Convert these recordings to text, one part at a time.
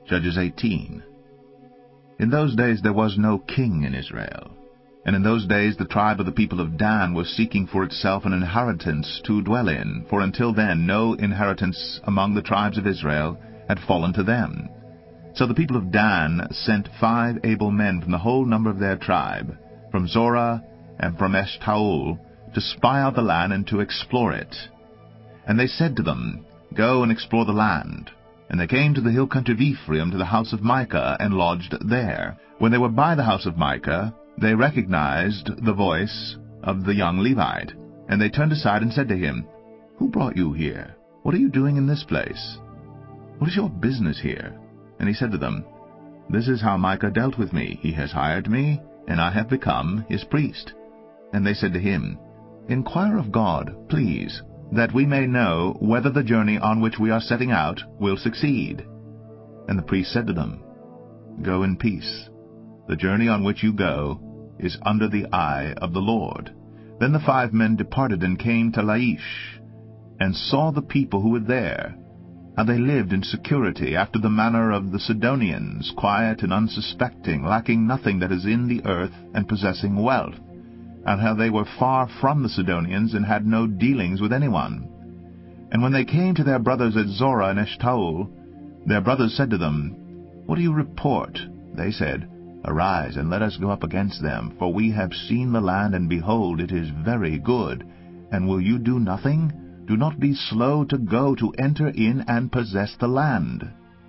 Judges 18. In those days there was no king in Israel. And in those days the tribe of the people of Dan was seeking for itself an inheritance to dwell in, for until then no inheritance among the tribes of Israel had fallen to them. So the people of Dan sent 5 able men from the whole number of their tribe, from Zorah and from Eshtaol, to spy out the land and to explore it. And they said to them, Go and explore the land. And they came to the hill country of Ephraim, to the house of Micah, and lodged there. When they were by the house of Micah, they recognized the voice of the young Levite. And they turned aside and said to him, Who brought you here? What are you doing in this place? What is your business here? And he said to them, This is how Micah dealt with me. He has hired me, and I have become his priest. And they said to him, Inquire of God, please, that we may know whether the journey on which we are setting out will succeed. And the priest said to them, Go in peace. The journey on which you go is under the eye of the Lord. Then the 5 men departed and came to Laish, and saw the people who were there, how they lived in security after the manner of the Sidonians, quiet and unsuspecting, lacking nothing that is in the earth, and possessing wealth, and how they were far from the Sidonians, and had no dealings with anyone. And when they came to their brothers at Zorah and Eshtaol, their brothers said to them, What do you report? They said, Arise, and let us go up against them, for we have seen the land, and behold, it is very good. And will you do nothing? Do not be slow to go to enter in and possess the land.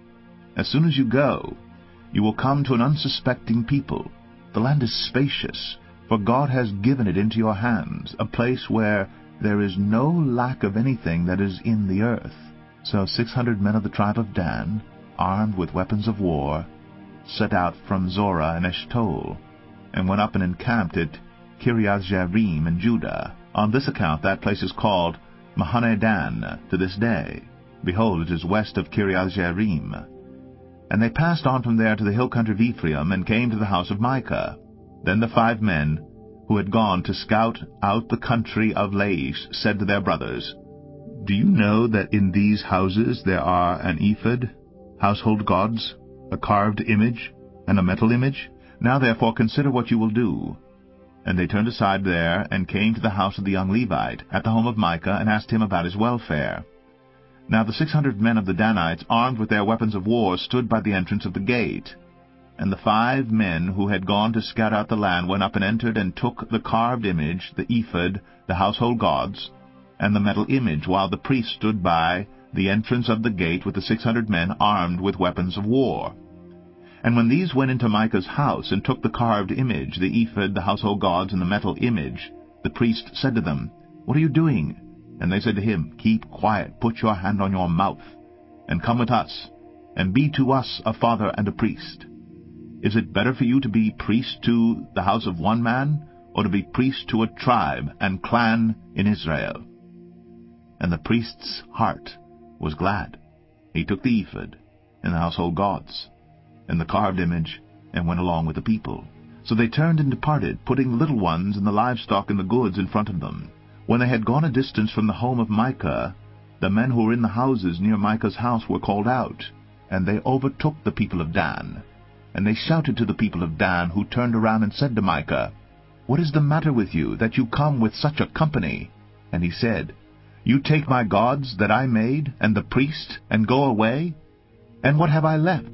As soon as you go, you will come to an unsuspecting people. The land is spacious, for God has given it into your hands, a place where there is no lack of anything that is in the earth. So 600 men of the tribe of Dan, armed with weapons of war, set out from Zorah and Eshtaol, and went up and encamped at Kiriath-Jearim in Judah. On this account that place is called Mahaneh Dan to this day. Behold, it is west of Kiriath-Jearim. And they passed on from there to the hill country of Ephraim, and came to the house of Micah. Then the 5 men who had gone to scout out the country of Laish said to their brothers, Do you know that in these houses there are an ephod, household gods, a carved image, and a metal image? Now therefore consider what you will do. And they turned aside there, and came to the house of the young Levite, at the home of Micah, and asked him about his welfare. Now the 600 men of the Danites, armed with their weapons of war, stood by the entrance of the gate. And the 5 men who had gone to scout out the land went up and entered, and took the carved image, the ephod, the household gods, and the metal image, while the priest stood by the entrance of the gate with the 600 men armed with weapons of war. And when these went into Micah's house, and took the carved image, the ephod, the household gods, and the metal image, the priest said to them, What are you doing? And they said to him, Keep quiet, put your hand on your mouth, and come with us, and be to us a father and a priest. Is it better for you to be priest to the house of one man, or to be priest to a tribe and clan in Israel? And the priest's heart was glad. He took the ephod, and the household gods, and the carved image, and went along with the people. So they turned and departed, putting the little ones and the livestock and the goods in front of them. When they had gone a distance from the home of Micah, the men who were in the houses near Micah's house were called out, and they overtook the people of Dan. And they shouted to the people of Dan, who turned around and said to Micah, What is the matter with you, that you come with such a company? And he said, You take my gods that I made, and the priest, and go away? And what have I left?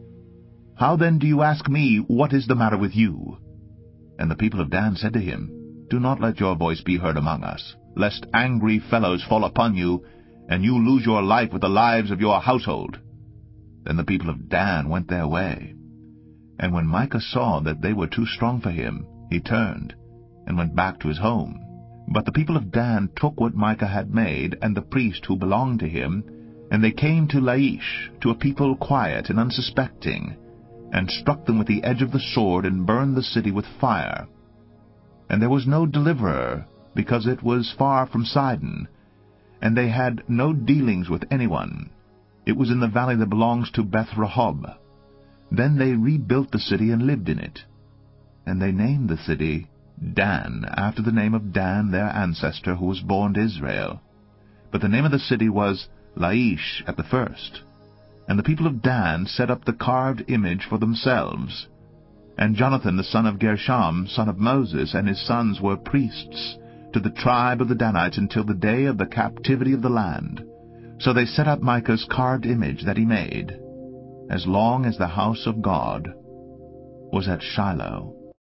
How then do you ask me, What is the matter with you? And the people of Dan said to him, Do not let your voice be heard among us, lest angry fellows fall upon you, and you lose your life with the lives of your household. Then the people of Dan went their way. And when Micah saw that they were too strong for him, he turned, and went back to his home. But the people of Dan took what Micah had made, and the priest who belonged to him, and they came to Laish, to a people quiet and unsuspecting, and struck them with the edge of the sword, and burned the city with fire. And there was no deliverer, because it was far from Sidon, and they had no dealings with anyone. It was in the valley that belongs to Beth-Rehob. Then they rebuilt the city and lived in it. And they named the city Dan, after the name of Dan their ancestor, who was born to Israel. But the name of the city was Laish at the first. And the people of Dan set up the carved image for themselves. And Jonathan the son of Gershom, son of Moses, and his sons were priests to the tribe of the Danites until the day of the captivity of the land. So they set up Micah's carved image that he made, as long as the house of God was at Shiloh.